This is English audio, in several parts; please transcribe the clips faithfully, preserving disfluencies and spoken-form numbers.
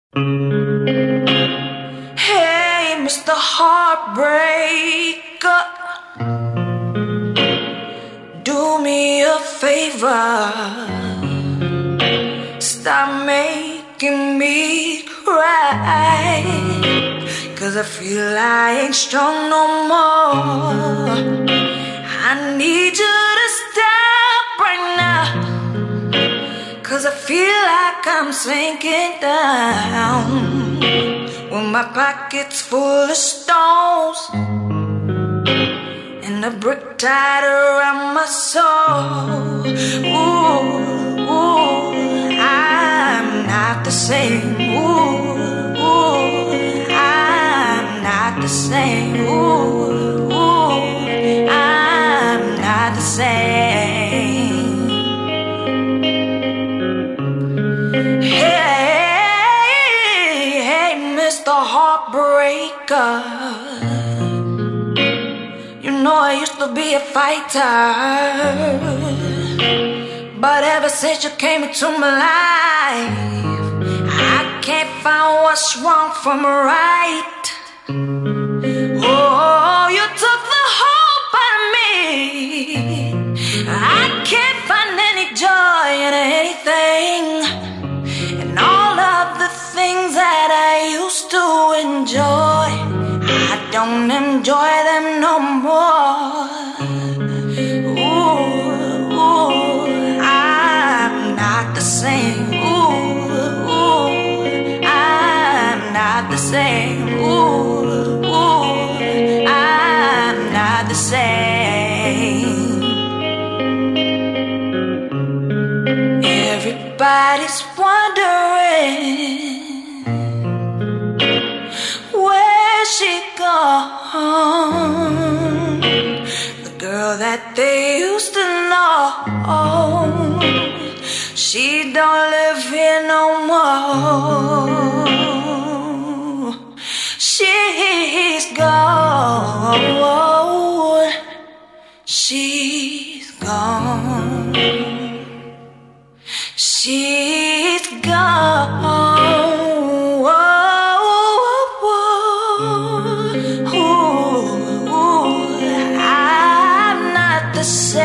Hey, Mister Heartbreaker, do me a favor. Stop making me cry, 'cause I feel I ain't strong no more. I need you to stop right now, 'cause I feel like I'm sinking down, with my pockets full of stones and a brick tied around my soul. Ooh, ooh, I'm not the same. Ooh, ooh, I'm not the same. Ooh, ooh, I'm not the same. Hey, hey, Mister Heartbreaker, you know I used to be a fighter, but ever since you came into my life, I can't find what's wrong from right. Oh, you took the hope out of me. I can't find any joy in anything, and all of the things that I used to enjoy, I don't enjoy them no more. Ooh, ooh, I'm not the same. Ooh, ooh, I'm not the same. Ooh, ooh, I'm not the same. Everybody's wondering where she gone, the girl that they used to know. She don't live here no more. She's gone. She's gone. She's gone. I'm not the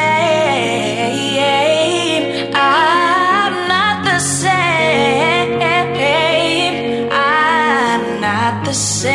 same. I'm not the same. I'm not the same.